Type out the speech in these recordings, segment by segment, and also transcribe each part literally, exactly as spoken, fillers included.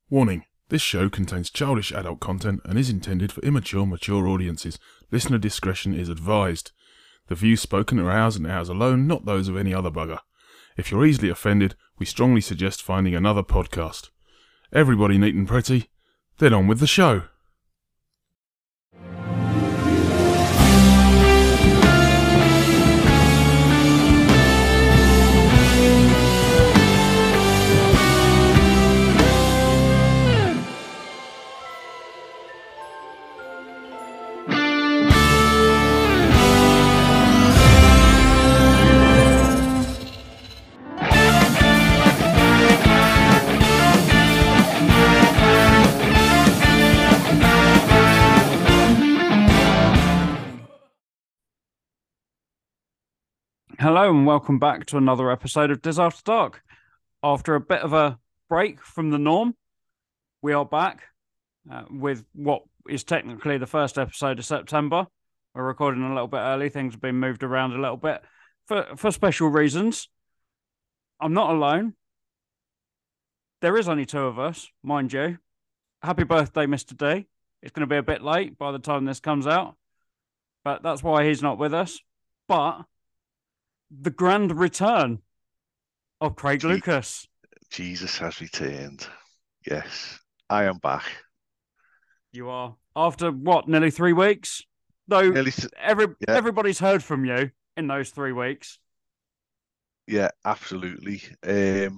Warning: this show contains childish adult content and is intended for immature, mature audiences. Listener discretion is advised. The views spoken are ours and ours alone, not those of any other bugger. If you're easily offended, we strongly suggest finding another podcast. Everybody neat and pretty, then on with the show. Hello and welcome back to another episode of Diz After Dark. After a bit of a break from the norm, we are back uh, with what is technically the first episode of September. We're recording a little bit early. Things have been moved around a little bit for, for special reasons. I'm not alone. There is only two of us, mind you. Happy birthday, Mister D. It's going to be a bit late by the time this comes out, but that's why he's not with us. But the grand return of Craig Je- Lucas. Jesus has returned. Yes, I am back. You are. After what, nearly three weeks? Though Nearly th- every yeah. everybody's heard from you in those three weeks. Yeah, absolutely. Um,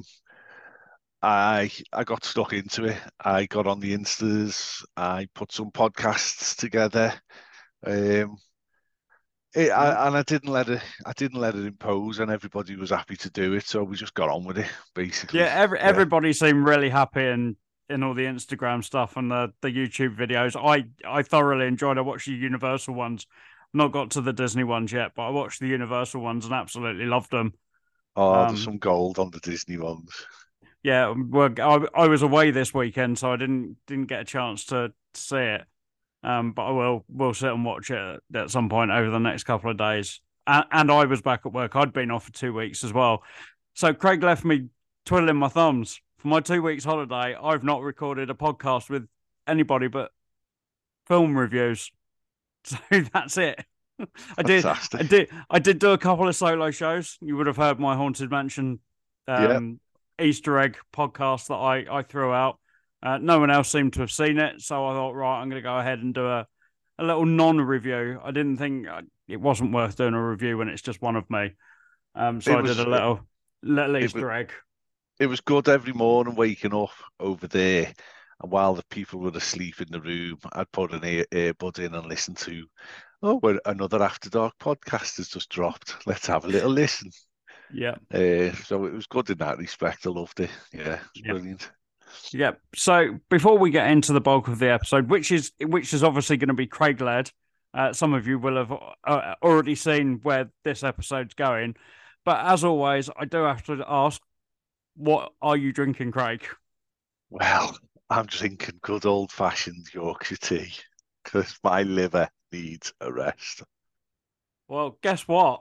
I I got stuck into it. I got on the Instas. I put some podcasts together. Um, it, Yeah. I, and I didn't let it. I didn't let it impose, and everybody was happy to do it. So we just got on with it, basically. Yeah, every, everybody seemed really happy in, in all the Instagram stuff and the, the YouTube videos. I, I thoroughly enjoyed. I watched the Universal ones. Not got to the Disney ones yet, but I watched the Universal ones and absolutely loved them. Oh, Um, there's some gold on the Disney ones. Yeah, well, I, I was away this weekend, so I didn't didn't get a chance to, to see it. Um, but I will will sit and watch it at some point over the next couple of days. And, and I was back at work. I'd been off for two weeks as well. So Craig left me twiddling my thumbs. For my two weeks holiday, I've not recorded a podcast with anybody but film reviews. So that's it. I did Fantastic. I did I did do a couple of solo shows. You would have heard my Haunted Mansion um, Easter egg podcast that I, I threw out. Uh, no one else seemed to have seen it, so I thought, right, I'm going to go ahead and do a, a little non-review. I didn't think it wasn't worth doing a review when it's just one of me. Um, so It I was- did a little, little it Easter egg. It was good every morning waking up over there, and while the people were asleep in the room, I'd put an ear earbud in and listen to, oh, well, another After Dark podcast has just dropped. Let's have a little listen. Yeah. Uh, so it was good in that respect. I loved it. Yeah, it's Yeah. brilliant. Yeah. So before we get into the bulk of the episode, which is which is obviously going to be Craig led, uh, some of you will have uh, already seen where this episode's going. But as always, I do have to ask, what are you drinking, Craig? Well, I'm drinking good old-fashioned Yorkshire tea because my liver needs a rest. Well, guess what?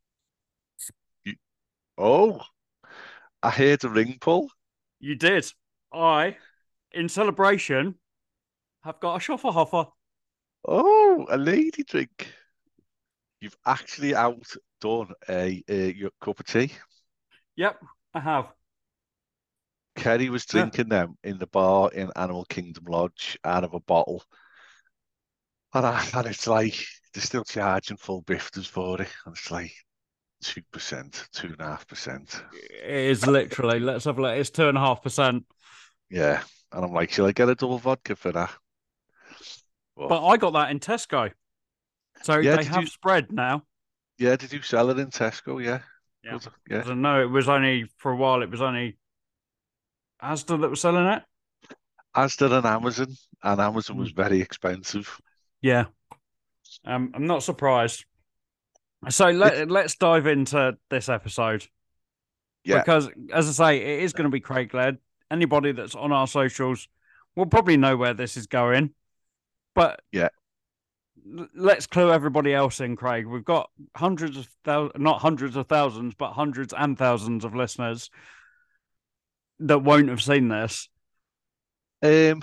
Oh, I heard a ring pull. You did. I, in celebration, have got a Schofferhofer. Oh, a lady drink. You've actually outdone a, a your cup of tea. Yep, I have. Kerry was Yeah. drinking them in the bar in Animal Kingdom Lodge out of a bottle. And, I, and it's like, they're still charging full bifters for it. And it's like two percent, two point five percent. It is literally, let's have a look, it's two and a half percent. Yeah. And I'm like, shall I get a double vodka for that? But I got that in Tesco. So Yeah, they did have you- spread now. Yeah, did you sell it in Tesco? Yeah. Yeah. Good. Yeah. I don't know, it was only, for a while, it was only Asda that was selling it. Asda and Amazon. And Amazon Mm. was very expensive. Yeah. Um, I'm not surprised. So let, let's dive into this episode. Yeah. Because, as I say, it is going to be Craig led. Anybody that's on our socials will probably know where this is going. But Yeah. l- let's clue everybody else in, Craig. We've got hundreds of thousands, not hundreds of thousands, but hundreds and thousands of listeners that won't have seen this. Um,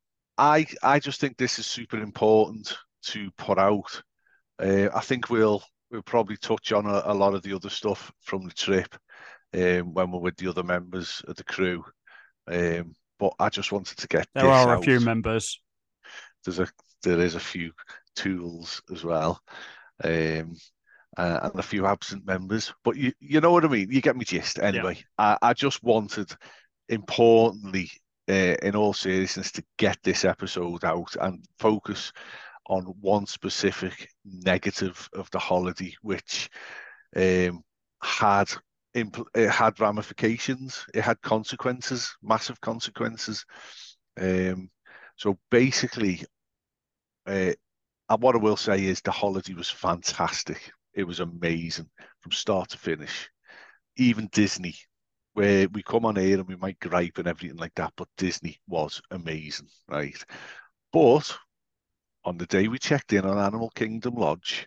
I I just think this is super important to put out. Uh, I think we'll we'll probably touch on a, a lot of the other stuff from the trip um, when we're with the other members of the crew. Um, but I just wanted to get There this are a out. few members. There's a there is a few tools as well, um, uh, and a few absent members. But you you know what I mean. You get me gist. Yeah. Anyway, I, I just wanted, importantly, uh, in all seriousness, to get this episode out and focus on one specific negative of the holiday, which um, had impl- it had ramifications, it had consequences, massive consequences. Um, so basically, uh, and what I will say is the holiday was fantastic. It was amazing from start to finish. Even Disney, where we come on here and we might gripe and everything like that, but Disney was amazing, right? But on the day we checked in on Animal Kingdom Lodge,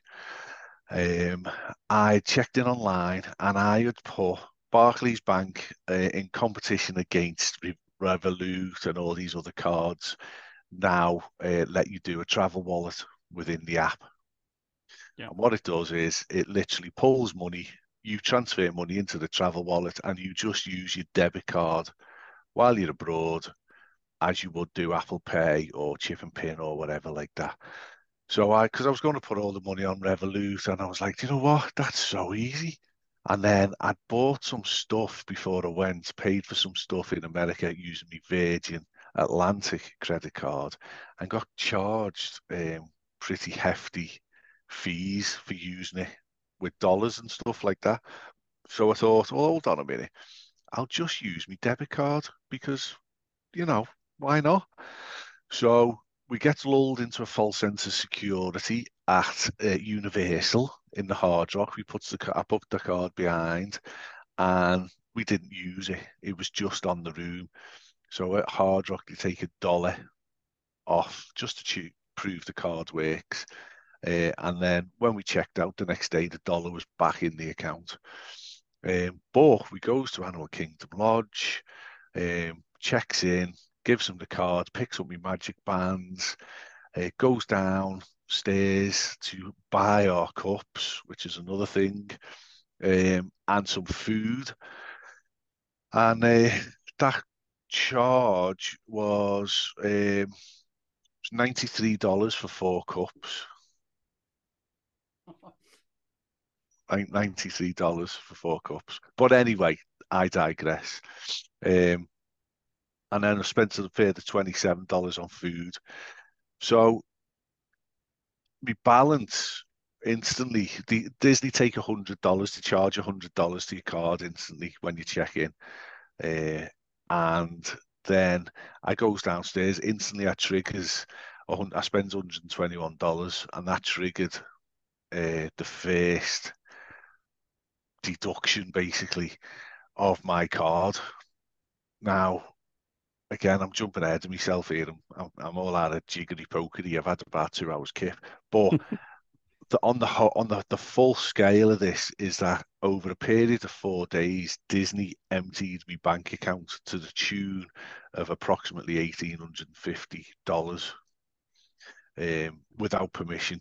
um, I checked in online and I had put Barclays Bank uh, in competition against Re- Revolut and all these other cards now uh, let you do a travel wallet within the app. Yeah. And what it does is it literally pulls money, you transfer money into the travel wallet and you just use your debit card while you're abroad as you would do Apple Pay or Chip and Pin or whatever like that. So I, because I was going to put all the money on Revolut, and I was like, you know what? That's so easy. And then I bought some stuff before I went, paid for some stuff in America using my Virgin Atlantic credit card, and got charged um, pretty hefty fees for using it with dollars and stuff like that. So I thought, well, hold on a minute. I'll just use my debit card because, you know, why not? So we get lulled into a false sense of security at uh, Universal in the Hard Rock. We put the I put the card behind, and we didn't use it. It was just on the room. So at Hard Rock, they take a dollar off just to prove the card works. Uh, and then when we checked out the next day, the dollar was back in the account. Um, but we goes to Animal Kingdom Lodge, um, checks in, gives them the card, picks up my magic bands, uh, goes downstairs to buy our cups, which is another thing, um, and some food. And uh, that charge was um, ninety-three dollars for four cups. Like ninety-three dollars for four cups. But anyway, I digress. Um, and then I spent a further twenty-seven dollars on food. So we balance instantly. The Disney take a hundred dollars to charge a hundred dollars to your card instantly when you check in, uh, and then I goes downstairs instantly. I triggers. I spends one hundred and twenty-one dollars, and that triggered uh, the first deduction basically of my card. Now, again, I'm jumping ahead of myself here. I'm, I'm, I'm all out of jiggery pokery. I've had about two hours kip, but the, on the on the, the full scale of this is that over a period of four days, Disney emptied my bank account to the tune of approximately eighteen hundred and fifty dollars um, without permission.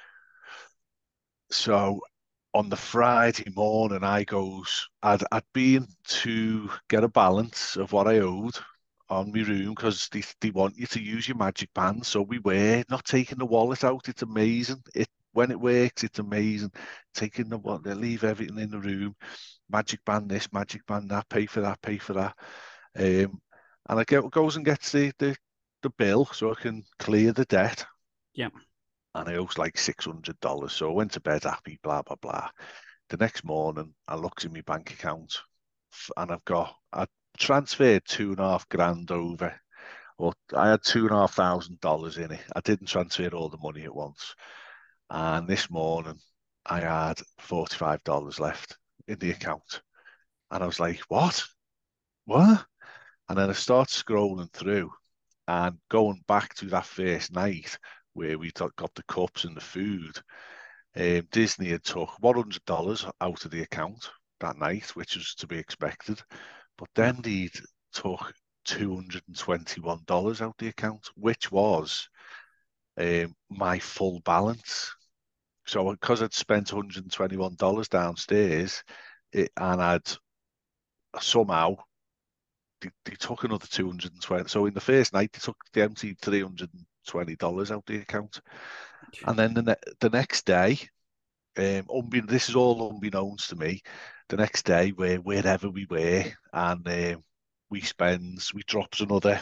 So on the Friday morning, I goes, I'd, I'd been to get a balance of what I owed on my room because they, they want you to use your magic band. So we were not taking the wallet out. It's amazing. It when it works, it's amazing. Taking the what they leave everything in the room. Magic band this, magic band that, pay for that, pay for that. Um, and I get goes and gets the, the the bill so I can clear the debt. Yeah. And I owed like six hundred dollars. So I went to bed happy, blah, blah, blah. The next morning, I looked in my bank account and I've got, I transferred two and a half grand over. Well, I had two and a half thousand dollars in it. I didn't transfer all the money at once. And this morning, I had forty-five dollars left in the account. And I was like, what? What? And then I start scrolling through and going back to that first night where we got the cups and the food. Um, Disney had took one hundred dollars out of the account that night, which was to be expected. But then Yeah. they took two hundred twenty-one dollars out the account, which was um, my full balance. So because I'd spent one hundred twenty-one dollars downstairs, it, and I'd somehow they, they took another two hundred twenty. So in the first night, they took the empty three hundred twenty dollars out the account, and then the ne the next day, um, unbe this is all unbeknownst to me. The next day, we're wherever we were, and um, we spends we drops another.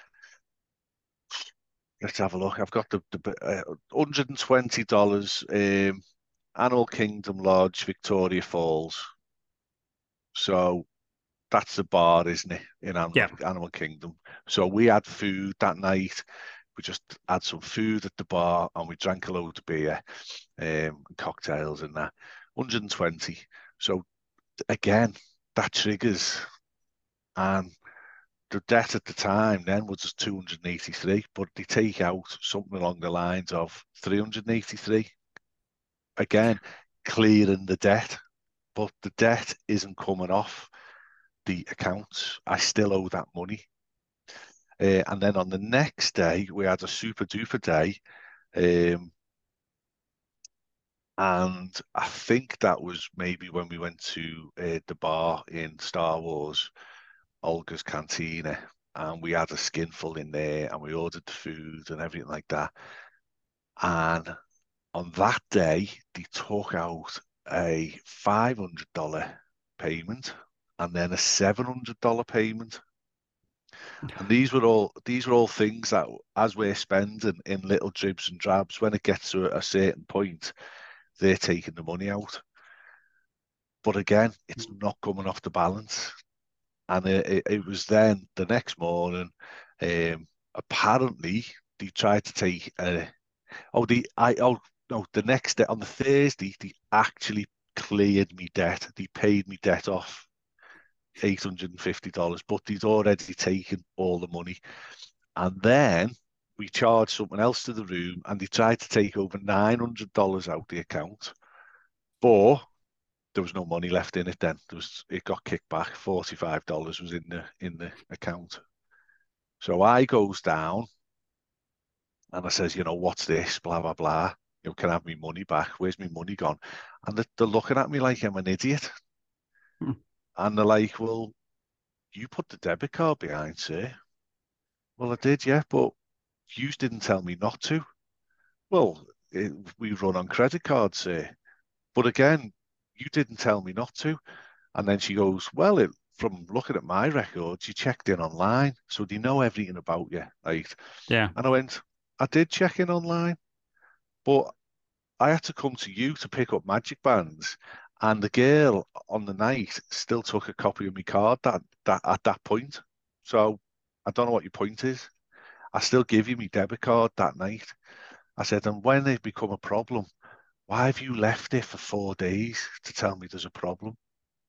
Let's have a look. I've got the, the uh, one hundred twenty dollars. Um, Animal Kingdom Lodge, Victoria Falls. So that's the bar, isn't it, in Animal, Yeah. Animal Kingdom? So we had food that night. We just had some food at the bar and we drank a load of beer, um, and cocktails and that. one hundred twenty. So again, that triggers. And the debt at the time then was just two hundred eighty-three, but they take out something along the lines of three hundred eighty-three. Again, clearing the debt, but the debt isn't coming off the accounts. I still owe that money. Uh, and then on the next day, we had a super duper day. Um, and I think that was maybe when we went to uh, the bar in Star Wars, Olga's Cantina, and we had a skinful in there and we ordered the food and everything like that. And on that day, they took out a five hundred dollar payment and then a seven hundred dollar payment. And these were all these were all things that, as we're spending in little dribs and drabs, when it gets to a certain point, they're taking the money out. But again, it's not coming off the balance. And it, it, it was then the next morning, um, apparently they tried to take a, oh the I oh no the next day on the Thursday they actually cleared me debt. They paid me debt off eight hundred and fifty dollars, but they'd already taken all the money. And then we charged something else to the room, and they tried to take over nine hundred dollars out the account, but there was no money left in it. Then there was it got kicked back. forty-five dollars was in the in the account. So I goes down and I says, you know, what's this? Blah blah blah. You know, can I have my money back? Where's my money gone? And they're, they're looking at me like I'm an idiot. Hmm. And they're like, well, you put the debit card behind, sir. Well, I did, yeah, but you didn't tell me not to. Well, it, we run on credit cards, sir. But again, you didn't tell me not to. And then she goes, well, it, from looking at my records, you checked in online, so they know everything about you, right? Yeah. And I went, I did check in online, but I had to come to you to pick up Magic Bands, and the girl on the night still took a copy of my card that, that at that point. So I don't know what your point is. I still give you my debit card that night. I said, and when it become a problem, why have you left it for four days to tell me there's a problem?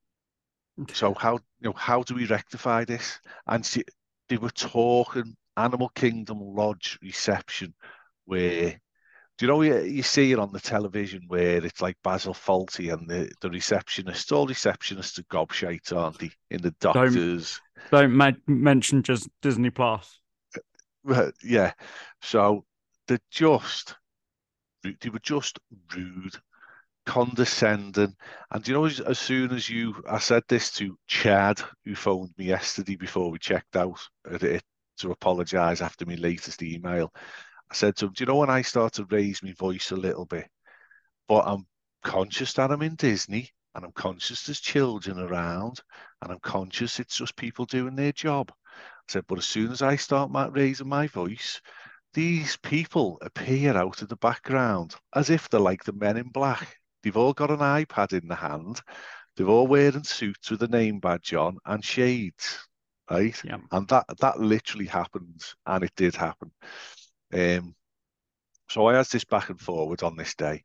So how you know how do we rectify this? And she, they were talking Animal Kingdom Lodge reception, where do you know you, you see it on the television where it's like Basil Fawlty and the the receptionists, all receptionists are gobshites, aren't they? In the doctors, Don't ma mention just Disney Plus. yeah. So they're just they were just rude, condescending. And you know, as, as soon as you, I said this to Chad, who phoned me yesterday before we checked out at it to apologise after my latest email. I said to him, do you know when I start to raise my voice a little bit, but I'm conscious that I'm in Disney and I'm conscious there's children around and I'm conscious it's just people doing their job. I said, but as soon as I start my, raising my voice, these people appear out of the background as if they're like the Men in Black. They've all got an iPad in the hand. They're all wearing suits with a name badge on and shades, right? Yeah. And that that literally happens, and it did happen. Um, so I had this back and forward on this day,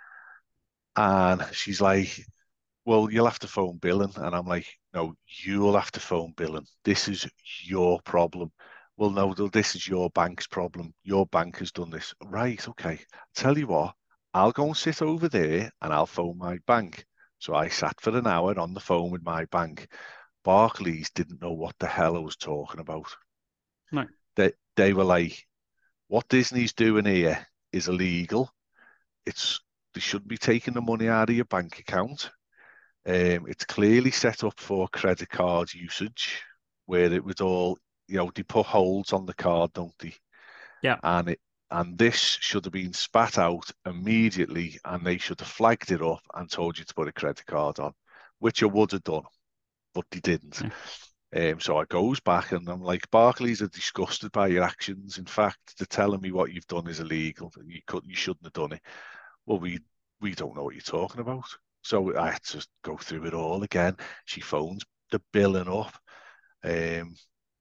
and she's like, well, you'll have to phone billing. And I'm like, no, you'll have to phone billing. This is your problem. Well, no, this is your bank's problem. Your bank has done this. Right, okay. Tell you what, I'll go and sit over there and I'll phone my bank. So I sat for an hour on the phone with my bank. Barclays didn't know what the hell I was talking about. No. They they were like, what Disney's doing here is illegal. It's They shouldn't be taking the money out of your bank account. Um, it's clearly set up for credit card usage, where it would all, you know, they put holds on the card, don't they? Yeah. And it and this should have been spat out immediately, and they should have flagged it up and told you to put a credit card on, which I would have done, but they didn't. Yeah. Um, so I goes back and I'm like, Barclays are disgusted by your actions. In fact, they're telling me what you've done is illegal. You could, you shouldn't have done it. Well, we we don't know what you're talking about. So I had to go through it all again. She phones the billing up, um,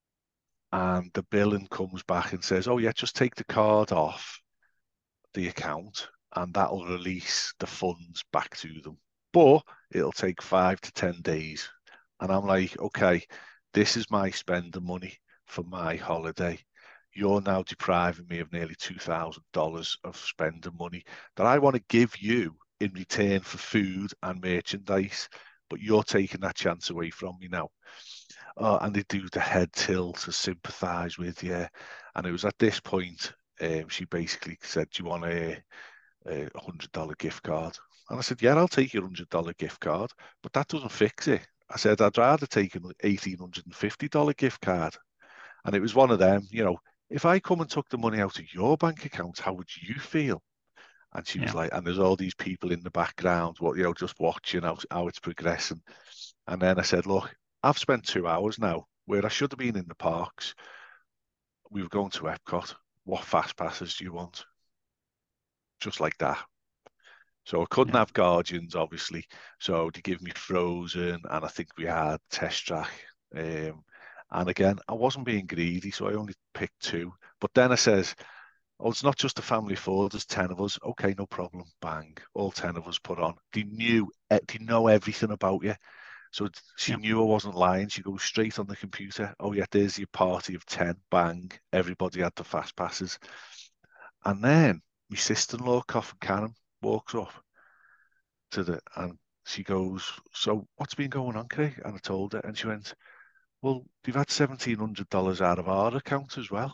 and the billing comes back and says, "Oh yeah, just take the card off the account, and that'll release the funds back to them. But it'll take five to ten days." And I'm like, "Okay, this is my spending money for my holiday. You're now depriving me of nearly two thousand dollars of spending money that I want to give you in return for food and merchandise, but you're taking that chance away from me now." Uh, and they do the head tilt to sympathise with you. And it was at this point, um, she basically said, "Do you want a, a one hundred dollar gift card?" And I said, "Yeah, I'll take your one hundred dollar gift card, but that doesn't fix it." I said, "I'd rather take an one thousand eight hundred fifty dollar gift card." And it was one of them, you know, if I come and took the money out of your bank account, how would you feel? And she was Yeah. like, and there's all these people in the background, what you know, just watching how, how it's progressing. And then I said, "Look, I've spent two hours now where I should have been in the parks. We were going to Epcot. What fast passes do you want?" Just like that. So I couldn't Yeah. have Guardians, obviously. So they give me Frozen, and I think we had Test Track. Um, and again, I wasn't being greedy, so I only picked two. But then I says, "Oh, it's not just a family of four, there's ten of us." "Okay, no problem." Bang. All ten of us put on. They knew, eh, they know everything about you. So she Yeah. knew I wasn't lying. She goes straight on the computer. "Oh, yeah, there's your party of ten. Bang. Everybody had the fast passes." And then my sister-in-law, Cough and Karen, walks up to the, and she goes, "So what's been going on, Craig?" And I told her, and she went, "Well, they've had seventeen hundred dollars out of our account as well."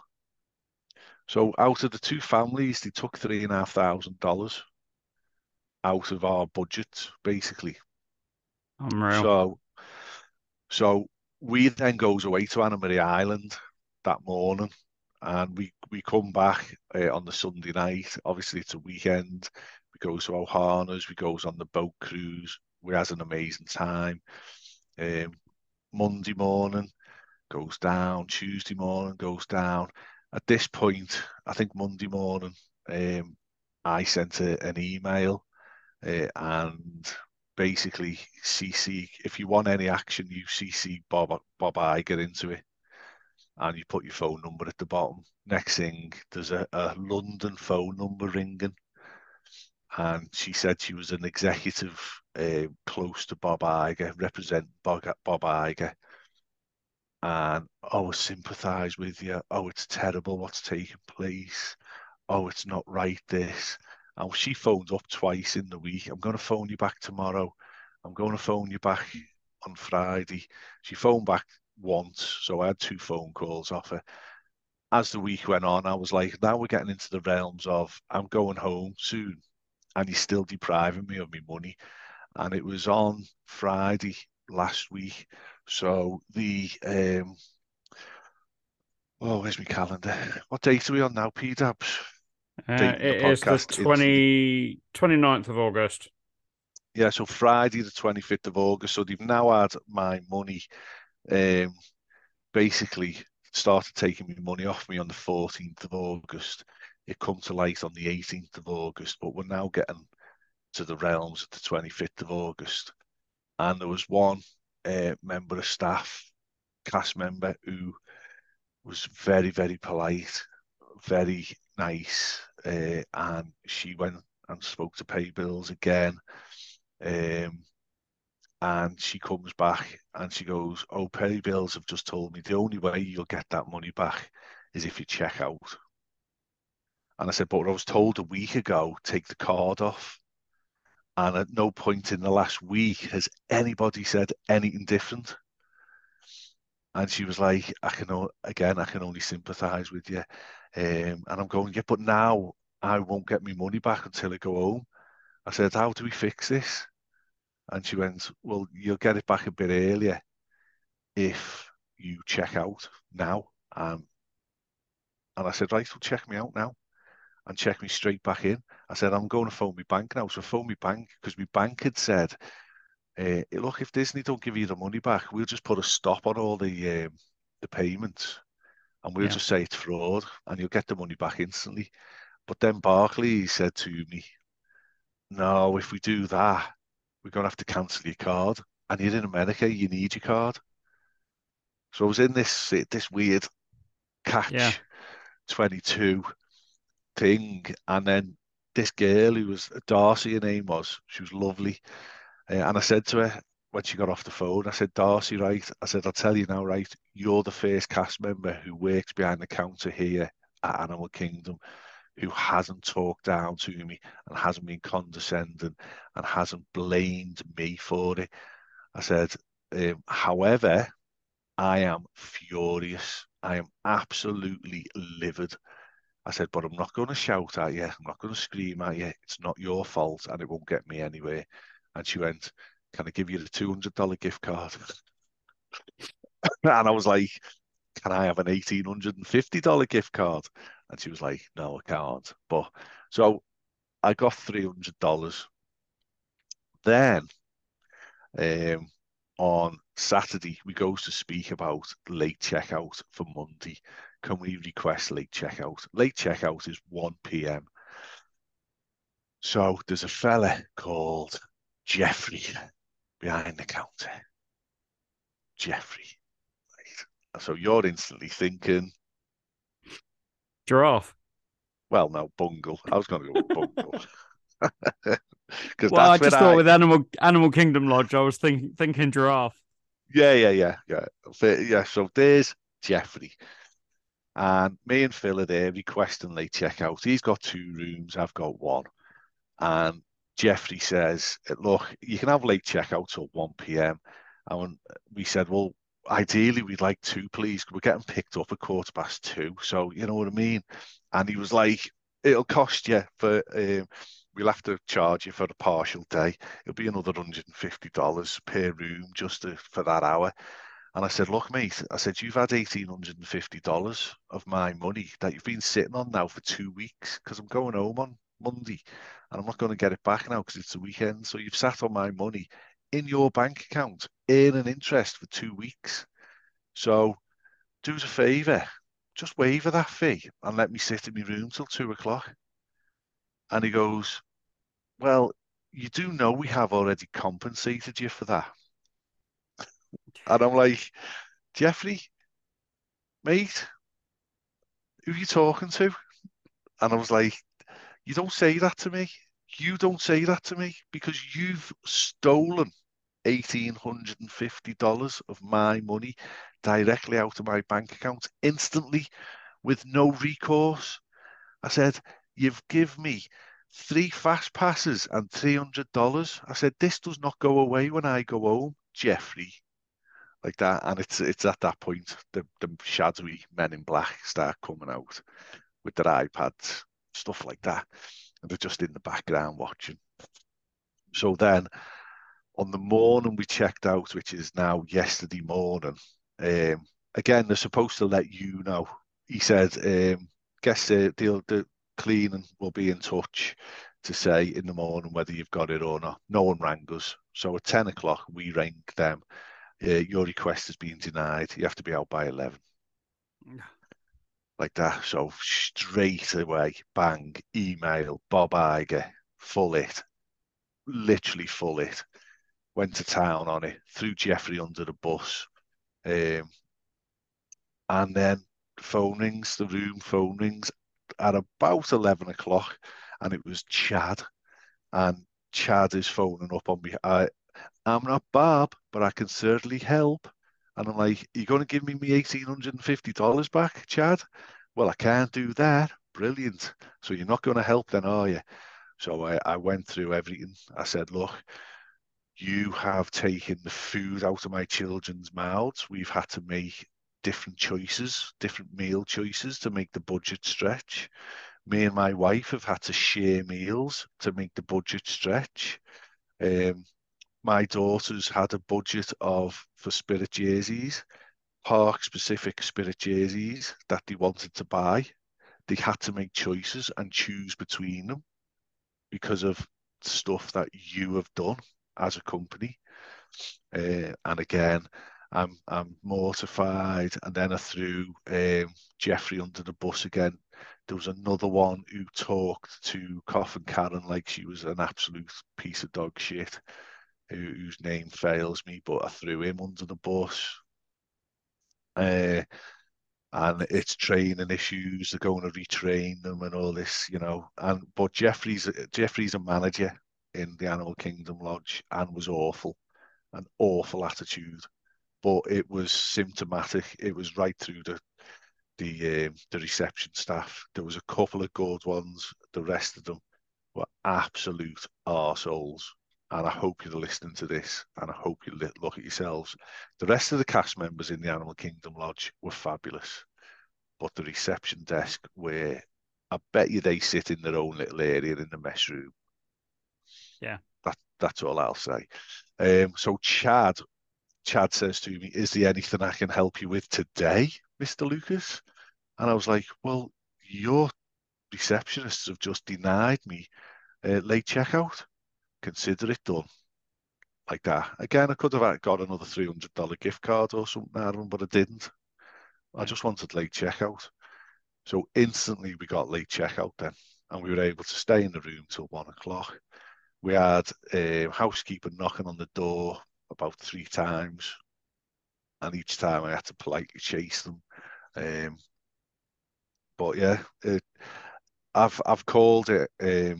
So out of the two families, they took three and a half thousand dollars out of our budget, basically. Unreal. So, so we then goes away to Anna Maria Island that morning, and we we come back uh, on the Sunday night. Obviously, it's a weekend. We go to Ohana's. We goes on the boat cruise. We has an amazing time. Um, Monday morning goes down. Tuesday morning goes down. At this point, I think Monday morning, um, I sent a, an email uh, and basically C C, if you want any action, you C C Bob Bob Iger into it, and you put your phone number at the bottom. Next thing, there's a, a London phone number ringing, and she said she was an executive uh, close to Bob Iger, represent Bob, Bob Iger. And "Oh, I sympathise with you. Oh, it's terrible what's taking place. Oh, it's not right, this." And she phoned up twice in the week. "I'm going to phone you back tomorrow. I'm going to phone you back on Friday." She phoned back once, so I had two phone calls off her. As the week went on, I was like, now we're getting into the realms of, I'm going home soon, and you're still depriving me of my money. And it was on Friday last week. So the um oh, where's my calendar? What date are we on now, P Dabs? Uh, Dating the it is the podcast instantly. twenty, twenty-ninth of August. Yeah, so Friday the twenty-fifth of August. So they've now had my money, um, basically started taking me money off me on the fourteenth of August. It come to light on the eighteenth of August, but we're now getting to the realms of the twenty-fifth of August. And there was one uh, member of staff, cast member, who was very, very polite, very nice, uh, and she went and spoke to pay bills again. Um, and she comes back and she goes, "Oh, pay bills have just told me the only way you'll get that money back is if you check out." And I said, "But I was told a week ago, take the card off." And at no point in the last week has anybody said anything different. And she was like, I can, o- again, I can only sympathise with you. Um, and I'm going, yeah, but now I won't get my money back until I go home. I said, how do we fix this? And she went, well, you'll get it back a bit earlier if you check out now. Um, and I said, right, well, check me out now and check me straight back in. I said, I'm going to phone my bank now. So I phoned my bank because my bank had said, uh, look, if Disney don't give you the money back, we'll just put a stop on all the um, the payments and we'll Yeah. just say it's fraud and you'll get the money back instantly. But then Barclays said to me, no, if we do that, we're going to have to cancel your card. And you're in America, you need your card. So I was in this this weird Yeah. catch twenty-two thing. And then this girl who was Darcy, her name was, she was lovely. Uh, and I said to her when she got off the phone, I said, Darcy, right? I said, I'll tell you now, right? You're the first cast member who works behind the counter here at Animal Kingdom who hasn't talked down to me and hasn't been condescending and hasn't blamed me for it. I said, um, however, I am furious. I am absolutely livid. I said, but I'm not going to shout at you. I'm not going to scream at you. It's not your fault and it won't get me anywhere. And she went, can I give you the two hundred dollars gift card? And I was like, can I have an one thousand eight hundred fifty dollars gift card? And she was like, no, I can't. But so I got three hundred dollars. Then um, on Saturday, we goes to speak about late checkout for Monday. Can we request late checkout? Late checkout is one p m. So there's a fella called Jeffrey behind the counter. Jeffrey. Right. So you're instantly thinking, Giraffe. well, no, Bungle. I was going to go with Bungle. Because Well, I that's when just thought I, with Animal Animal Kingdom Lodge, I was thinking thinking giraffe. yeah, yeah, yeah, yeah. Fa- Yeah, so there's Jeffrey. And me and Phil are there requesting late checkout. He's got two rooms, I've got one. And Jeffrey says, look, you can have late checkout till one p m. And we said, well, ideally we'd like two, please. We're getting picked up at quarter past two. So, you know what I mean? And he was like, it'll cost you for, um, we'll have to charge you for the partial day. It'll be another one hundred fifty dollars per room just to, for that hour. And I said, look, mate, I said, you've had one thousand eight hundred fifty dollars of my money that you've been sitting on now for two weeks because I'm going home on Monday and I'm not going to get it back now because it's the weekend. So you've sat on my money in your bank account, earning interest for two weeks. So do us a favour, just waiver that fee and let me sit in my room till two o'clock. And he goes, well, you do know we have already compensated you for that. And I'm like, Jeffrey, mate, who are you talking to? And I was like, you don't say that to me. You don't say that to me because you've stolen one thousand eight hundred fifty dollars of my money directly out of my bank account instantly with no recourse. I said, you've given me three fast passes and three hundred dollars. I said, this does not go away when I go home, Jeffrey. Like that. And it's it's at that point the, the shadowy men in black start coming out with their iPads, stuff like that. And they're just in the background watching. So then on the morning we checked out, which is now yesterday morning, um, again, they're supposed to let you know. He said, um, guess uh, the, the cleaning will be in touch to say in the morning whether you've got it or not. No one rang us. So at ten o'clock, we rang them. Uh, your request has been denied. You have to be out by eleven. Like that. So straight away, bang, email, Bob Iger, full it, literally full it. Went to town on it, threw Jeffrey under the bus. Um, and then phone rings, the room phone rings at about eleven o'clock, and it was Chad. And Chad is phoning up on me. I, I'm not Bob, but I can certainly help. And I'm like, are you going to give me my one thousand eight hundred fifty dollars back, Chad? Well, I can't do that. Brilliant. So you're not going to help then, are you? So I, I went through everything. I said, look, you have taken the food out of my children's mouths. We've had to make different choices, different meal choices to make the budget stretch. Me and my wife have had to share meals to make the budget stretch. Um, my daughters had a budget of for Spirit jerseys, park specific Spirit jerseys that they wanted to buy. They had to make choices and choose between them because of stuff that you have done as a company. Uh, and again, I'm I'm mortified. And then I threw um, Jeffrey under the bus again. There was another one who talked to Coffin Karen like she was an absolute piece of dog shit, who, whose name fails me, but I threw him under the bus. Uh, and it's training issues. They're going to retrain them and all this, you know. And but Jeffrey's Jeffrey's a manager in the Animal Kingdom Lodge and was awful, an awful attitude. But it was symptomatic. It was right through the the um, the reception staff. There was a couple of good ones. The rest of them were absolute arseholes. And I hope you're listening to this, and I hope you look at yourselves. The rest of the cast members in the Animal Kingdom Lodge were fabulous, but the reception desk, where I bet you they sit in their own little area in the mess room. Yeah, that that's all I'll say. Um, so Chad, Chad says to me, "Is there anything I can help you with today, Mister Lucas?" And I was like, "Well, your receptionists have just denied me uh, late checkout. Consider it done." Like that. Again, I could have got another three hundred dollar gift card or something out of them, but I didn't. I yeah. just wanted late checkout. So instantly we got late checkout then, and we were able to stay in the room till one o'clock. We had a housekeeper knocking on the door about three times, and each time I had to politely chase them. Um, but yeah, it, I've I've called it um,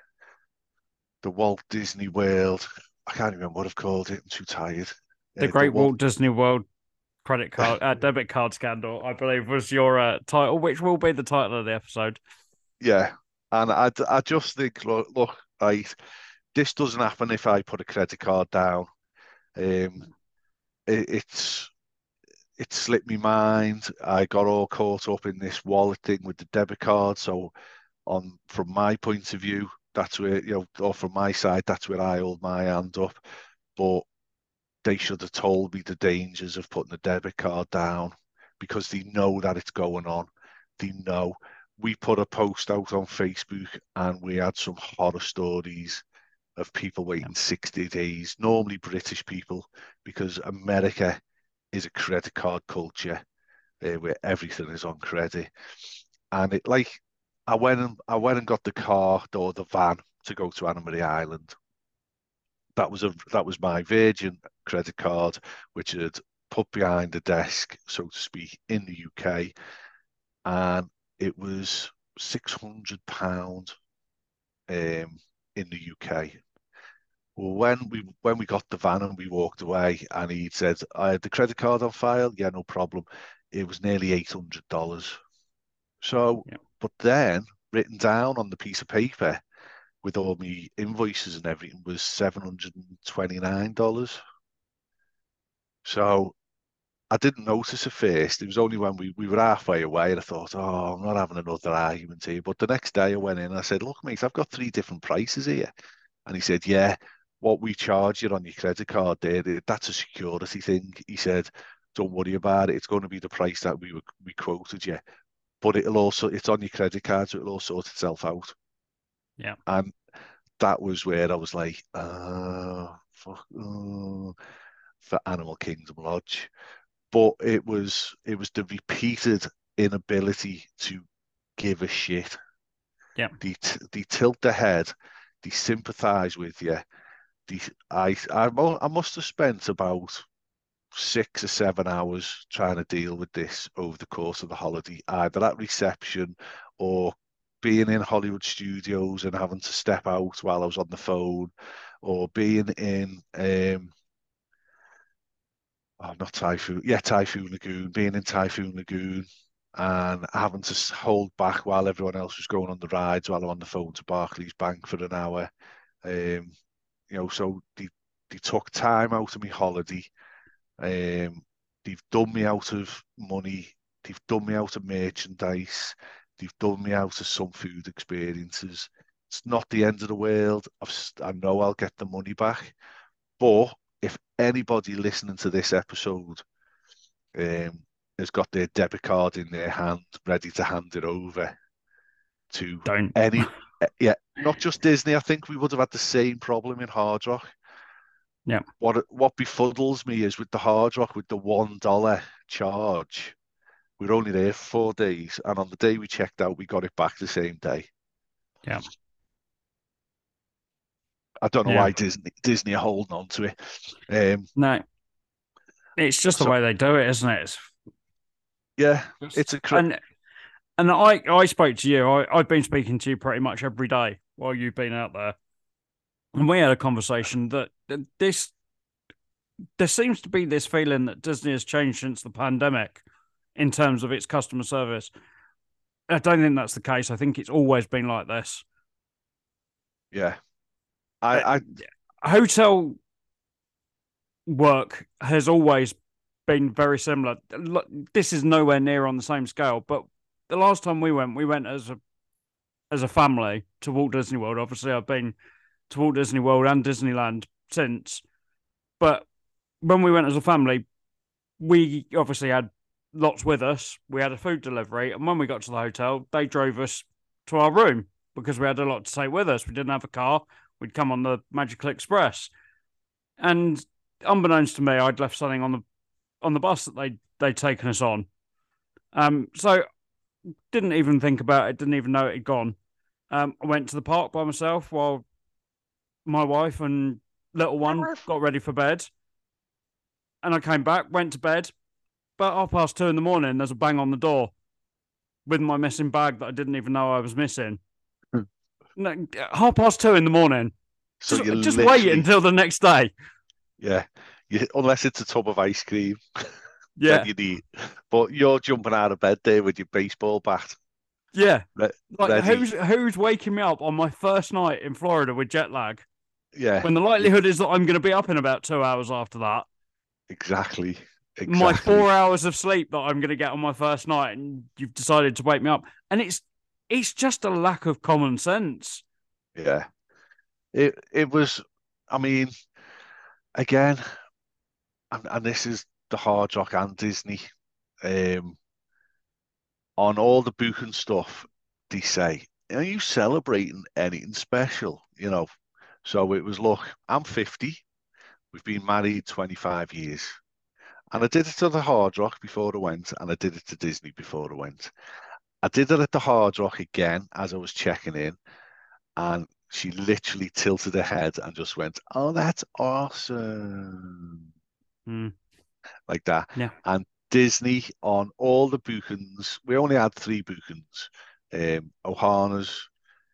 the Walt Disney World. I can't remember what I've called it. I'm too tired. The Uh, the Great Walt. Walt Disney World credit card, uh, debit card scandal, I believe, was your uh, title, which will be the title of the episode. Yeah, and I I just think look, look right. This doesn't happen if I put a credit card down. Um, it, it's it slipped my mind. I got all caught up in this wallet thing with the debit card. So on from my point of view, that's where, you know, or from my side, that's where I hold my hand up. But they should have told me the dangers of putting a debit card down because they know that it's going on. They know. We put a post out on Facebook and we had some horror stories of people waiting Yeah. sixty days, normally British people, because America is a credit card culture uh, where everything is on credit. And it like I went and I went and got the car or the van to go to Anna Maria Island. That was a that was my Virgin credit card, which had put behind the desk, so to speak, in the U K, and it was six hundred pound um, in the U K. Well, when we when we got the van and we walked away, and he said, "I had the credit card on file." Yeah, no problem. It was nearly eight hundred dollars. So, Yeah. but then written down on the piece of paper with all my invoices and everything was seven hundred and twenty nine dollars. So I didn't notice at first. It was only when we, we were halfway away and I thought, oh, I'm not having another argument here. But the next day I went in and I said, look, mate, I've got three different prices here. And he said, yeah, what we charge you on your credit card there, that's a security thing. He said, don't worry about it. It's going to be the price that we were, we quoted you. But it'll also, it's on your credit card, so it'll all sort itself out. Yeah. And that was where I was like, oh, fuck, oh, for Animal Kingdom Lodge. But it was it was the repeated inability to give a shit. Yeah. They, they tilt their head, they sympathise with you. They, I, I, I must have spent about six or seven hours trying to deal with this over the course of the holiday, either at reception or being in Hollywood studios and having to step out while I was on the phone, or being in um, oh, not Typhoon, yeah, Typhoon Lagoon, being in Typhoon Lagoon and having to hold back while everyone else was going on the rides while I'm on the phone to Barclays Bank for an hour. Um, you know, so they, they took time out of my holiday. Um, they've done me out of money. They've done me out of merchandise. They've done me out of some food experiences. It's not the end of the world. I've, I know I'll get the money back. But if anybody listening to this episode um, has got their debit card in their hand, ready to hand it over to Don't. any, yeah, not just Disney. I think we would have had the same problem in Hard Rock. Yeah. What what befuddles me is with the Hard Rock, with the one dollar charge, we were only there for four days, and on the day we checked out, we got it back the same day. Yeah. I don't know Yeah. why Disney Disney are holding on to it. Um, No. It's just the so- way they do it, isn't it? It's yeah, just- it's a cr- and and I I spoke to you. I I've been speaking to you pretty much every day while you've been out there, and we had a conversation that that this there seems to be this feeling that Disney has changed since the pandemic in terms of its customer service. I don't think that's the case. I think it's always been like this. yeah. I, I Hotel work has always been very similar. Look, this is nowhere near on the same scale, but the last time we went, we went as a as a family to Walt Disney World. Obviously, I've been to Walt Disney World and Disneyland since, but when we went as a family, we obviously had lots with us. We had a food delivery, and when we got to the hotel, they drove us to our room because we had a lot to take with us. We didn't have a car. We'd come on the Magical Express, and unbeknownst to me, I'd left something on the on the bus that they they'd taken us on. Um, so didn't even think about it. Didn't even know it had gone. Um, I went to the park by myself while my wife and little one got ready for bed, and I came back, went to bed. About half past two in the morning, there's a bang on the door with my missing bag that I didn't even know I was missing. Hmm. No, half past two in the morning. so just you just literally, wait until the next day. yeah, you, unless it's a tub of ice cream, Yeah, then you need. But you're jumping out of bed there with your baseball bat. yeah. Re- Like ready. who's who's waking me up on my first night in Florida with jet lag Yeah, when the likelihood is that I'm going to be up in about two hours after that. exactly. Exactly. My four hours of sleep that I'm going to get on my first night, and you've decided to wake me up, and it's it's just a lack of common sense. Yeah. It it was, I mean, again, and, and this is the Hard Rock and Disney. Um, on all the booking stuff, they say, are you celebrating anything special? You know, so it was, look, I'm fifty. We've been married twenty-five years. And I did it to the Hard Rock before I went, and I did it to Disney before I went. I did it at the Hard Rock again as I was checking in, and she literally tilted her head and just went, "Oh, that's awesome," Mm. like that. Yeah. And Disney, on all the bookings, we only had three bookings: um, Ohana's,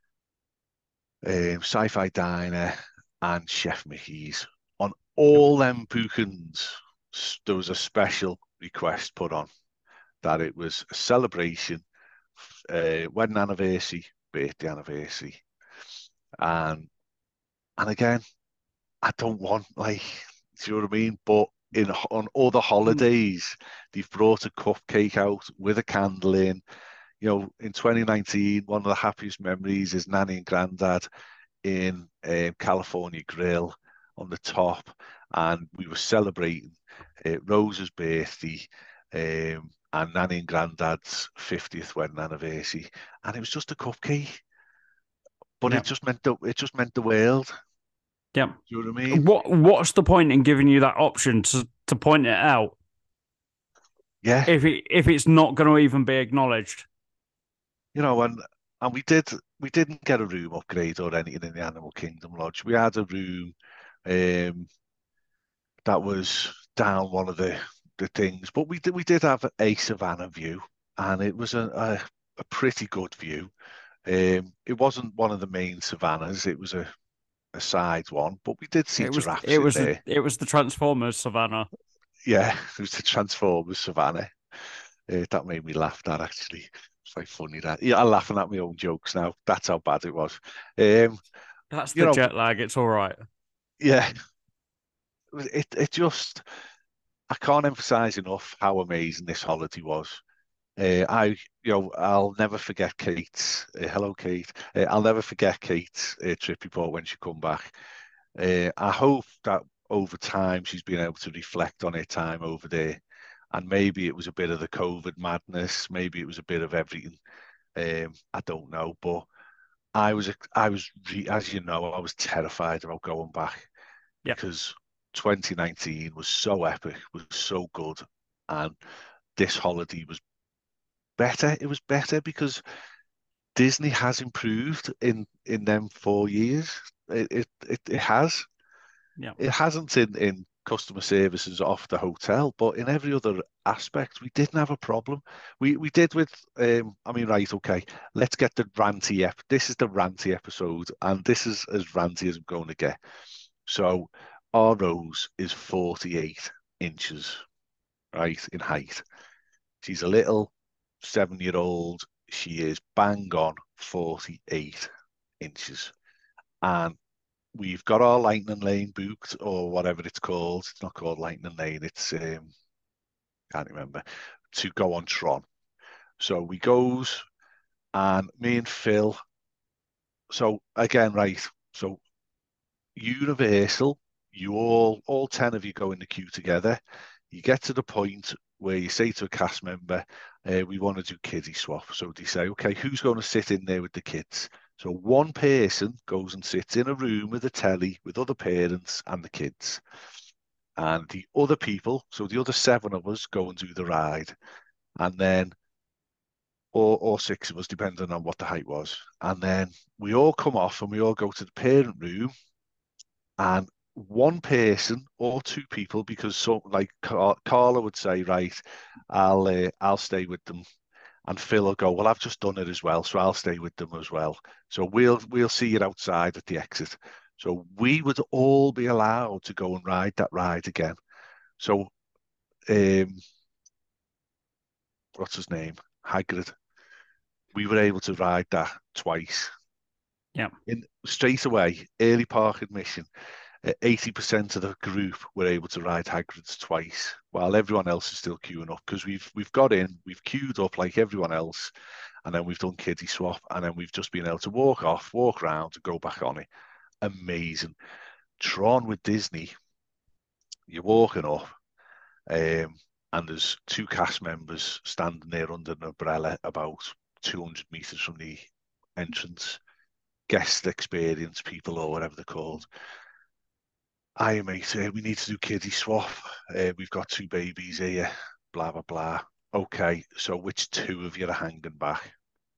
um, Sci-Fi Diner, and Chef Mickey's. On all them bookings, s- there was a special request put on that it was a celebration, uh, wedding anniversary, birthday anniversary, and and again, I don't want, like, do you know what I mean? But in on other holidays, they've brought a cupcake out with a candle in. You know, in twenty nineteen, one of the happiest memories is Nanny and Grandad in um, California Grill on the top, and we were celebrating uh, Rose's birthday um, and Nanny and Grandad's fiftieth wedding anniversary, and it was just a cupcake, but Yeah. it just meant the it just meant the world. Yeah. Do you know what I mean? What What's the point in giving you that option to to point it out Yeah, if it if it's not going to even be acknowledged? you know, and and we did we didn't get a room upgrade or anything in the Animal Kingdom Lodge. We had a room um, that was down one of the the things, but we did we did have a savannah view, and it was a a, a pretty good view. Um, it wasn't one of the main savannas; it was a a side one, but we did see It was giraffes it in was there. the, it was the Transformers Savannah. Yeah, it was the Transformers savannah. Uh, that made me laugh. That actually, it's quite funny. That, yeah, I'm laughing at my own jokes now. That's how bad it was. Um, That's you the know, jet lag. It's all right. yeah, it it just I can't emphasize enough how amazing this holiday was. Uh, I, you know, I'll never forget Kate. Uh, hello, Kate. Uh, I'll never forget Kate's uh, trip report when she come back. Uh, I hope that over time she's been able to reflect on her time over there, and maybe it was a bit of the COVID madness, maybe it was a bit of everything. Um, I don't know, but I was, I was, re as you know, I was terrified about going back Yeah. because twenty nineteen was so epic, was so good, and this holiday was better. It was better because Disney has improved in in them four years. It it it, it has. Yeah. It hasn't in in customer services off the hotel, but in every other aspect, we didn't have a problem. We we did with um. I mean, right, okay. Let's get the ranty ep. This is the ranty episode, and this is as ranty as I'm going to get. So, our Rose is forty-eight inches, right, in height. She's a little seven year old. She is bang on forty-eight inches. And we've got our Lightning Lane booked or whatever it's called. It's not called Lightning Lane. It's, um, can't remember, to go on Tron. So we goes and me and Phil. So again, right. So Universal, you all, all ten of you go in the queue together. You get to the point where you say to a cast member, uh, we want to do kiddie swap. So they say, okay, who's going to sit in there with the kids? So one person goes and sits in a room with a telly with other parents and the kids. And the other people, so the other seven of us go and do the ride. And then, or, or six of us, depending on what the height was. And then we all come off and we all go to the parent room and one person or two people, because so like Car Carla would say, right, I'll uh, I'll stay with them, and Phil will go, well, I've just done it as well, so I'll stay with them as well. So we'll we'll see you outside at the exit. So we would all be allowed to go and ride that ride again. So um, what's his name? Hagrid. We were able to ride that twice. Yeah. In straight away, early park admission. eighty percent of the group were able to ride Hagrid's twice, while everyone else is still queuing up because we've we've got in, we've queued up like everyone else, and then we've done kiddie swap, and then we've just been able to walk off, walk around, and go back on it. Amazing. Tron with Disney, you're walking up, um, and there's two cast members standing there under an umbrella about two hundred meters from the entrance. Guest experience people or whatever they're called. Aye, mate, uh, we need to do kiddie swap. Uh, we've got two babies here, blah, blah, blah. Okay, so which two of you are hanging back?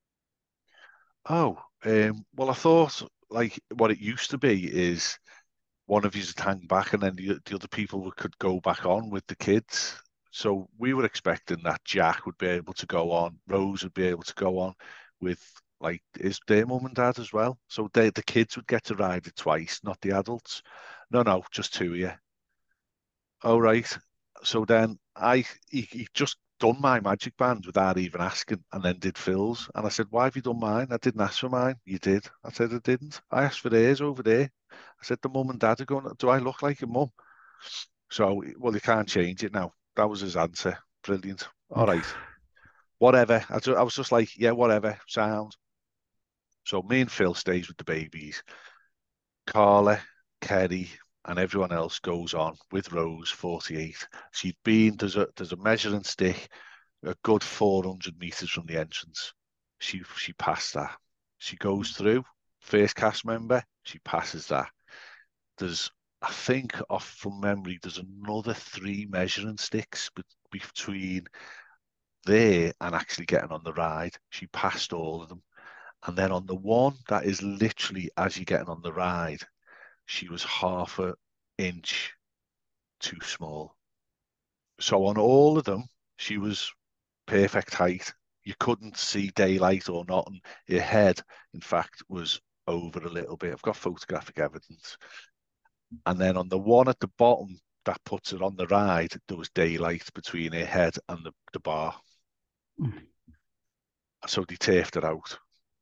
Oh, um, well, I thought like what it used to be is one of you would hang back and then the, the other people would, could go back on with the kids. So we were expecting that Jack would be able to go on, Rose would be able to go on with like is their mum and dad as well. So they, the kids would get to ride it twice, not the adults. No, no, just two of you. Oh, right. So then I he, he just done my magic band without even asking and then did Phil's. And I said, why have you done mine? I didn't ask for mine. You did. I said, I didn't. I asked for theirs over there. I said, the mum and dad are going, do I look like your mum? So, well, you can't change it now. That was his answer. Brilliant. All right. Whatever. I, ju- I was just like, yeah, whatever. Sound. So me and Phil stays with the babies. Carla, Kerry, and everyone else goes on with Rose forty-eight. She'd been there's a there's a measuring stick a good four hundred meters from the entrance. She she passed that. She goes through first cast member. She passes that. There's I think off from memory there's another three measuring sticks be between there and actually getting on the ride. She passed all of them. And then on the one that is literally as you're getting on the ride, she was half a inch too small. So on all of them, she was perfect height. You couldn't see daylight or not, and her head, in fact, was over a little bit. I've got photographic evidence. And then on the one at the bottom that puts her on the ride, there was daylight between her head and the, the bar. Mm. So they turfed her out.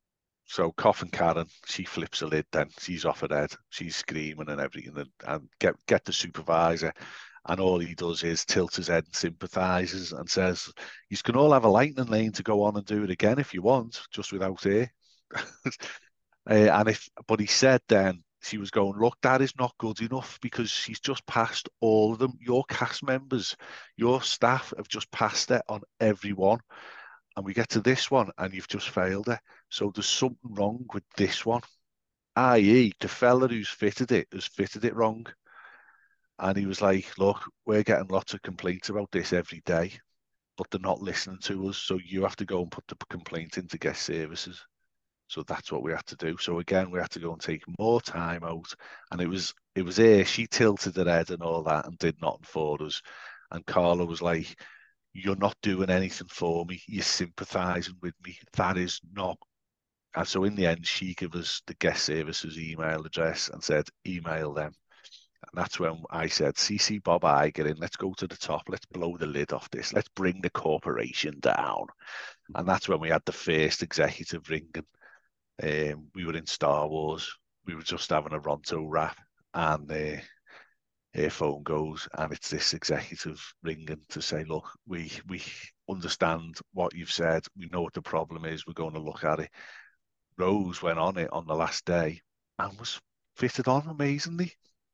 So Coffin Karen, she flips a lid then. She's off her head. She's screaming and everything and, and get get the supervisor. And all he does is tilt his head and sympathises and says, you can all have a lightning lane to go on and do it again if you want, just without her. uh, and if, but he said then, she was going, look, that is not good enough because she's just passed all of them. Your cast members, your staff have just passed it on everyone. And we get to this one and you've just failed it. So there's something wrong with this one, that is the fella who's fitted it has fitted it wrong. And he was like, look, we're getting lots of complaints about this every day, but they're not listening to us. So you have to go and put the complaint into guest services. So that's what we had to do. So again, we had to go and take more time out. And it was it was her, she tilted her head and all that and did nothing for us. And Carla was like, you're not doing anything for me. You're sympathising with me. That is not. And so in the end, she gave us the guest services email address and said, email them. And that's when I said, C C Bob Iger in, let's go to the top. Let's blow the lid off this. Let's bring the corporation down. And that's when we had the first executive ringing. Um, we were in Star Wars. We were just having a Ronto wrap. And uh, her phone goes and it's this executive ringing to say, look, we, we understand what you've said. We know what the problem is. We're going to look at it. Rose went on it on the last day and was fitted on amazingly.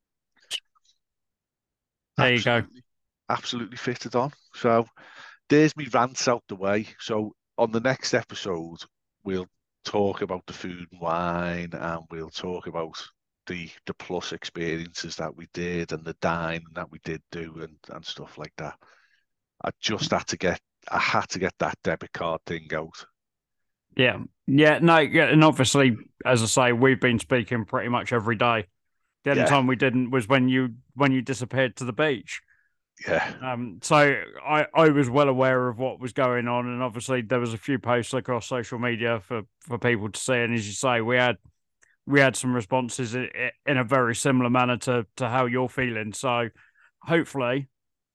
There absolutely, you go. Absolutely fitted on. So there's me rants out the way. So on the next episode, we'll talk about the food and wine, and we'll talk about the the plus experiences that we did and the dining that we did do and, and stuff like that. I just had to get I had to get that debit card thing out. Yeah. Yeah. No, yeah. And obviously, as I say, we've been speaking pretty much every day. The only Yeah. time we didn't was when you when you disappeared to the beach. Yeah. Um, so I, I was well aware of what was going on, and obviously there was a few posts across social media for, for people to see. And as you say, we had we had some responses in, in a very similar manner to to how you're feeling. So hopefully,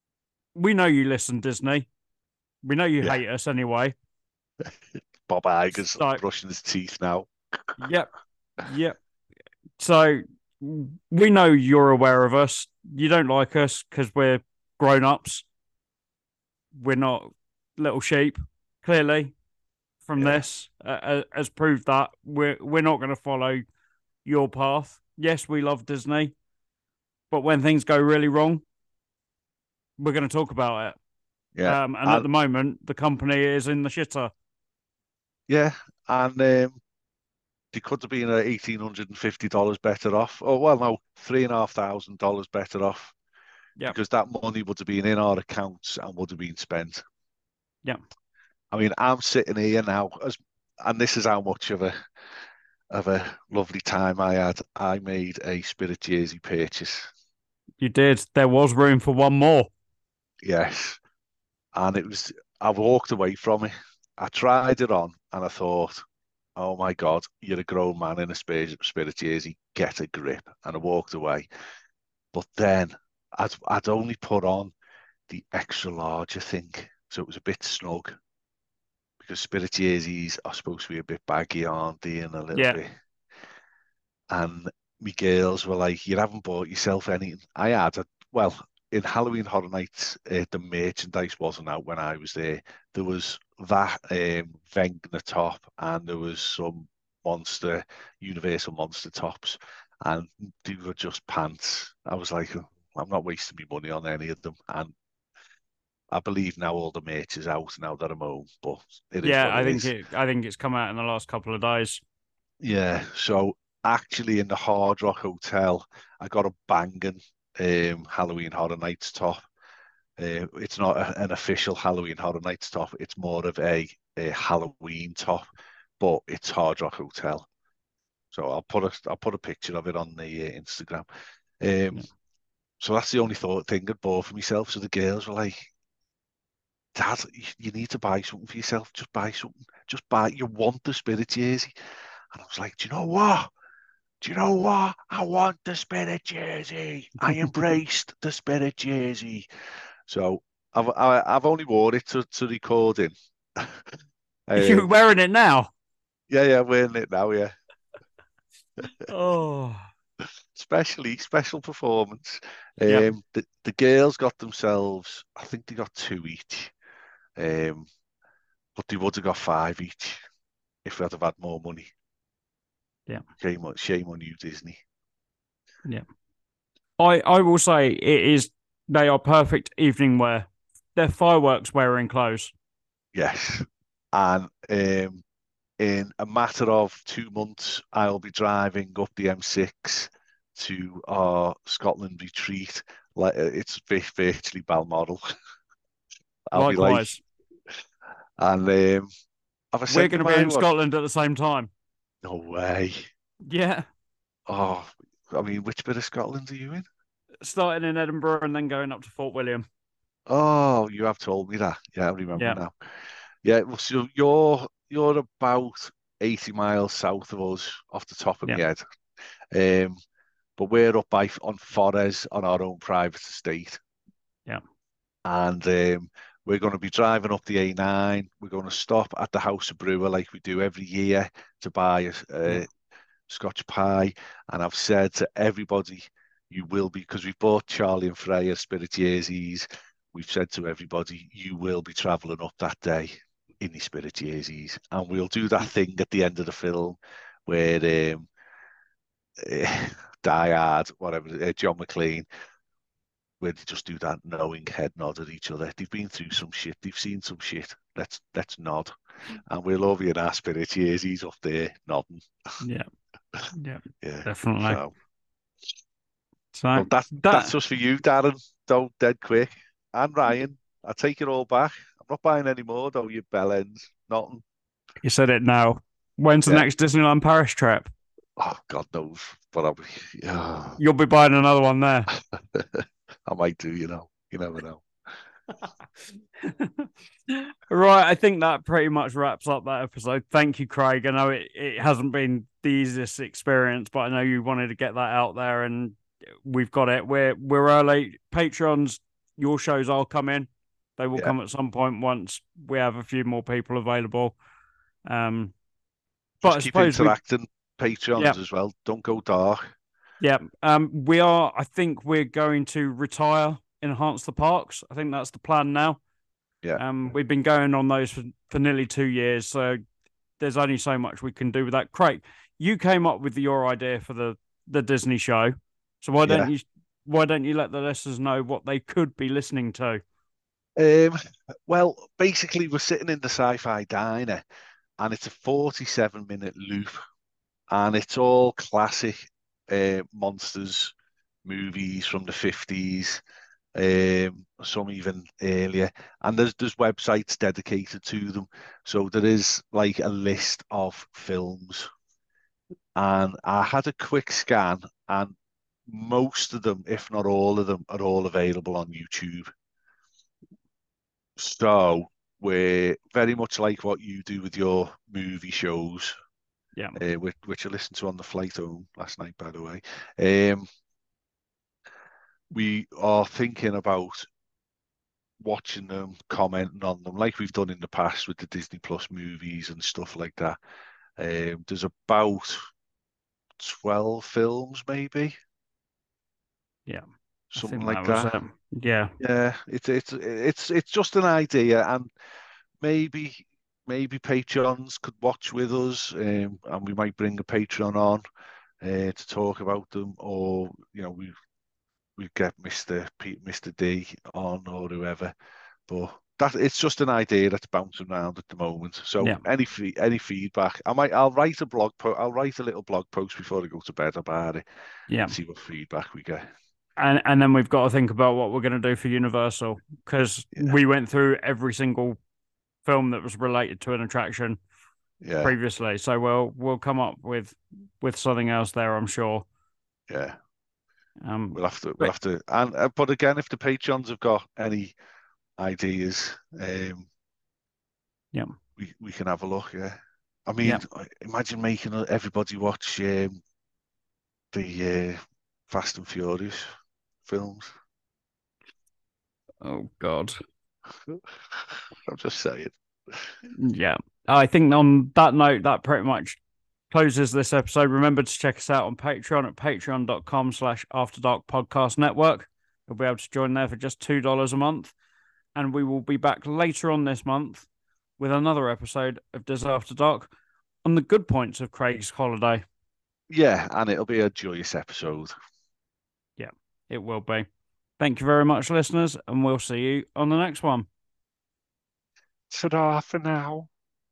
we know you listen, Disney. We know you Yeah. hate us anyway. Bob Iger's So, brushing his teeth now. Yep, yep. So we know you're aware of us. You don't like us because we're grown ups. We're not little sheep. Clearly, from Yeah. this uh, has proved that we're we're not going to follow your path. Yes, we love Disney, but when things go really wrong, we're going to talk about it. Yeah. Um, and, and, at the moment, the company is in the shitter. Yeah, and um, they could have been eighteen hundred and fifty dollars better off. Oh well, no, three and a half thousand dollars better off. Yeah, because that money would have been in our accounts and would have been spent. Yeah. I mean, I'm sitting here now, as, and this is how much of a of a lovely time I had. I made a Spirit jersey purchase. You did. There was room for one more. Yes, and it was. I walked away from it. I tried it on, and I thought, "Oh my God, you're a grown man in a Spirit jersey. Get a grip." And I walked away. But then I'd I'd only put on the extra large, I think, so it was a bit snug. Because Spirit jerseys are supposed to be a bit baggy, aren't they, and a little Yeah. bit. And my girls were like, "You haven't bought yourself anything." I had, a, well, in Halloween Horror Nights, uh, the merchandise wasn't out when I was there. There was that um, Vengna top, and there was some Monster, Universal Monster tops, and they were just pants. I was like, I'm not wasting my money on any of them. And I believe now all the merch is out now that I'm home, but it is Yeah, what I it think is. it. I think it's come out in the last couple of days. Yeah, so actually in the Hard Rock Hotel, I got a banging um, Halloween Horror Nights top. Uh, it's not a, an official Halloween Horror Nights top. It's more of a, a Halloween top, but it's Hard Rock Hotel. So I'll put a I'll put a picture of it on the uh, Instagram. Um, Yeah. So that's the only thought thing I bought for myself. So the girls were like, "Dad, you, you need to buy something for yourself. Just buy something. Just buy. You want the Spirit jersey?" And I was like, "Do you know what? Do you know what? I want the Spirit jersey. I embraced the Spirit jersey." So I've I, I've only worn it to, to recording. You're um, wearing it now. Yeah, yeah, we're in it now. Yeah, Oh, especially special performance. yep. Um, the the girls got themselves. I think they got two each. Um, but they would have got five each if they'd have had more money. Yeah. Shame on, shame on you, Disney. Yeah. I, I will say it is, they are perfect evening wear. They're fireworks wearing clothes. Yes, and um, in a matter of two months, I'll be driving up the M six to our Scotland retreat. Like it's virtually Balmoral. I'll be like, Likewise. and um, have I We're sent going you to be my in what? Scotland at the same time. No way. Yeah. Oh, I mean, which bit of Scotland are you in? Starting in Edinburgh and then going up to Fort William. Oh, you have told me that. Yeah, I remember Yeah. now. Yeah, well, so you're you're about eighty miles south of us, off the top of my Yeah. head. Um, but we're up by on Forres on our own private estate, Yeah. and um, we're going to be driving up the A nine. We're going to stop at the House of Brewer like we do every year to buy a, Yeah. a Scotch pie. And I've said to everybody, you will be, because we've bought Charlie and Freya Spiritueses. We've said to everybody, you will be travelling up that day in the Spiritueses, and we'll do that thing at the end of the film where um, Die Hard, whatever, uh, John McClane, where they just do that knowing head nod at each other. They've been through some shit. They've seen some shit. Let's let's nod, and we'll all be in our Spiritueses up there nodding. Yeah. Yeah. Yeah. Definitely. So, So well, that's that's that just for you, Darren. Don't dead quick, and Ryan. I take it all back. I'm not buying any more, though. You bellends, nothing. you said it now. When's the Yeah. next Disneyland Paris trip? Oh, God knows. But I'll be, yeah. You'll be buying another one there. I might do, you know. You never know. Right, I think that pretty much wraps up that episode. Thank you, Craig. I know it, it hasn't been the easiest experience, but I know you wanted to get that out there, and we've got it. We're we're early. Patrons, your shows are coming. They will Yeah. come at some point once we have a few more people available. Um, but Just I keep suppose we, interacting, yeah, Patreons as well. Don't go dark. yeah. Um, we are. I think we're going to retire, enhance the parks. I think that's the plan now. Yeah. Um, we've been going on those for, for nearly two years, so there's only so much we can do with that. Craig, you came up with your idea for the the Disney show, so why don't Yeah. you why don't you let the listeners know what they could be listening to? Um, well, basically, we're sitting in the Sci-Fi Diner, and it's a forty-seven minute loop, and it's all classic uh, monsters movies from the fifties, um, some even earlier. And there's there's websites dedicated to them. So there is like a list of films. And I had a quick scan, and most of them, if not all of them, are all available on YouTube. So we're very much like what you do with your movie shows, Yeah, uh, which, which I listened to on the flight home last night, by the way. Um, we are thinking about watching them, commenting on them, like we've done in the past with the Disney Plus movies and stuff like that. Um, there's about twelve films, maybe yeah, I something think like that was that. it. Yeah, Yeah, it's it's it's it's just an idea, and maybe maybe Patreons could watch with us, um, and we might bring a Patreon on uh, to talk about them, or you know we we get Mister Pete, Mister D on, or whoever. But that it's just an idea that's bouncing around at the moment. So yeah, any fee, any feedback, I might I'll write a blog post. I'll write a little blog post before I go to bed about it yeah. and see what feedback we get. And and then we've got to think about what we're going to do for Universal, because Yeah, we went through every single film that was related to an attraction yeah, previously. So we'll we'll come up with with something else there, I'm sure. yeah. Um, We'll have to we'll but have to and uh, but again, if the patrons have got any ideas, um, yeah, we we can have a look. Yeah, I yeah. mean, imagine making everybody watch um, the uh, Fast and Furious films. Oh God. I'm just saying. Yeah. I think on that note, that pretty much closes this episode. Remember to check us out on Patreon at patreon.com slash After Dark Podcast Network. You'll be able to join there for just two dollars a month. And we will be back later on this month with another episode of Diz After Dark on the good points of Craig's holiday. Yeah, and it'll be a joyous episode. Yeah, it will be. Thank you very much, listeners, and we'll see you on the next one. Ta-da for now.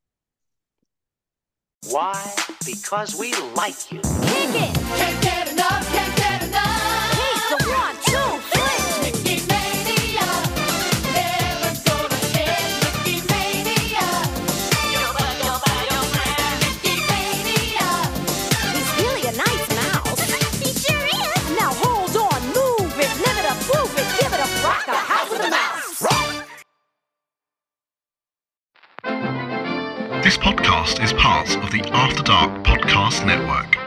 Why? Because we like you. Kick it! Can't get enough, can't get enough! He's the one, two, three! Mickey Mania! Never gonna end Mickey Mania! You're my, you're my, you're my Mickey Mania! He's really a nice mouse. He sure is! Now hold on, move it, live it up, prove it, give it a rock, a house with a mouse! Rock! This podcast is part of the After Dark Podcast Network.